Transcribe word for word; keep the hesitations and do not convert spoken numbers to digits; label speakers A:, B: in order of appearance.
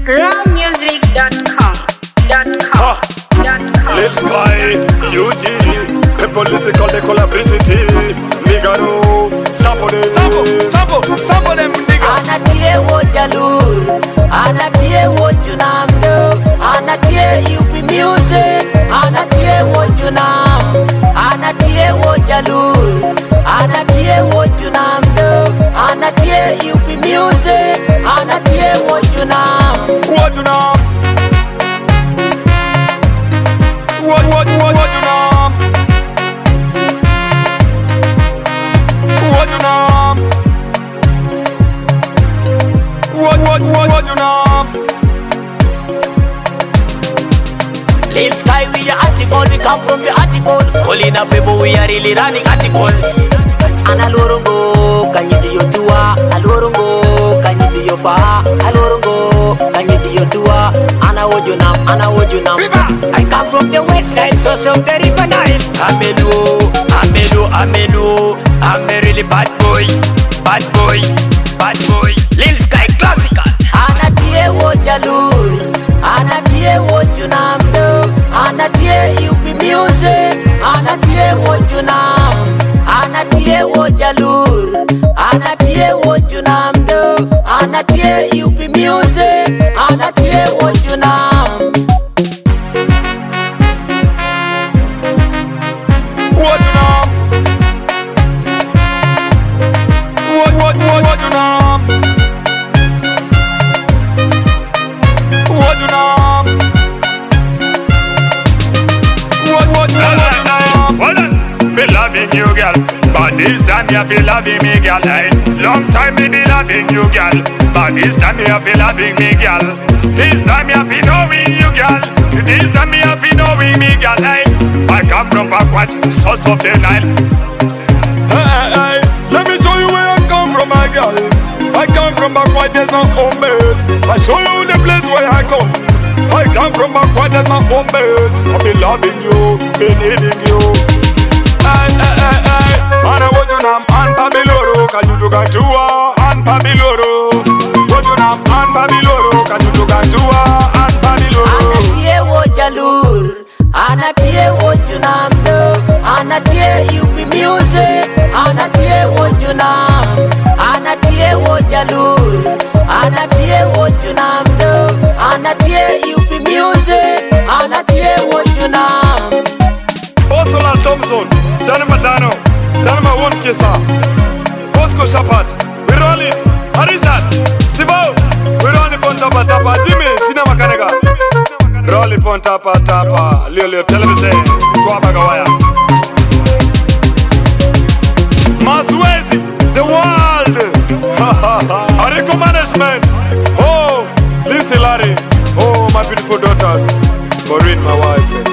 A: raw music dot com.
B: Lil Sky, U G, the political de collaboration, Migaro, Sample,
C: Sample, sample, sample them nigga.
D: Anatie wo jalur, anatie wo junamdo, anatie U P music, anatie wo junam, anatie wo jalur, anatie wo junamdo, anatie U P music, anatie wo junam.
B: What you know? What, what, what, what you know? What you know? What, what, what, what you know?
D: Lil Sky, we are article, we come from the article. Calling up people, we are really running article. Analorungo, kanyiti yotua, alorungo, kanyiti yofa, alorungo, kanyiti yotua, ana wojunam, ana wojunam. I come from the west side, source of the river Nile. Amelu, amelu, amelu, I'm a really bad boy, bad boy, bad boy. Lil Sky classical. Anatie wo jalur, anatie wo junamdo, anatie U P music, anatie wo junam, anatie wo jalur, anatie wo junamdo, anatie U P music, anatie wo junam.
B: What you know? What, what, what, what you know? What you know? What, what, what, what you know? Hold on, me loving you, girl, but this time you feel loving me, girl. Hey, long time me be loving you, girl, but this time you feel loving me, girl. This time you feel knowing you, girl. This time you feel knowing me, girl. Hey, I come from backward, source of the Nile. Hey, hey, hey, let me show you where I come from, my girl. I come from backward, there's no home base. I show you the place where I come. I come from backward, there's my home base. I be loving you, be needing you. Hey, hey, hey, hey, Ana wojunam an Babiloro, kajutu gantua an Babiloro. Wojunam an Babiloro, kajutu gantua an Babiloro.
D: Anatie wo jalur, anatie wo junamdo, anatie U P music, anatie wo junam, anatie wo jalur, anatie wo junamdo, anatie U P music, anatie wo junam.
B: Osola Thompson, Danny Matano, Danny One Kisa, Bosco Shapat, we roll it, Arishan, Steve-O, we roll it on tapa tapa, Jimmy, Cinema Kanega, roll it on tapa tapa, Leo Leo Television, Tuabagawaya, Maswezi, the world, Ariko Management, oh, Lisa Larry, oh, my beautiful daughters, Maureen, my wife.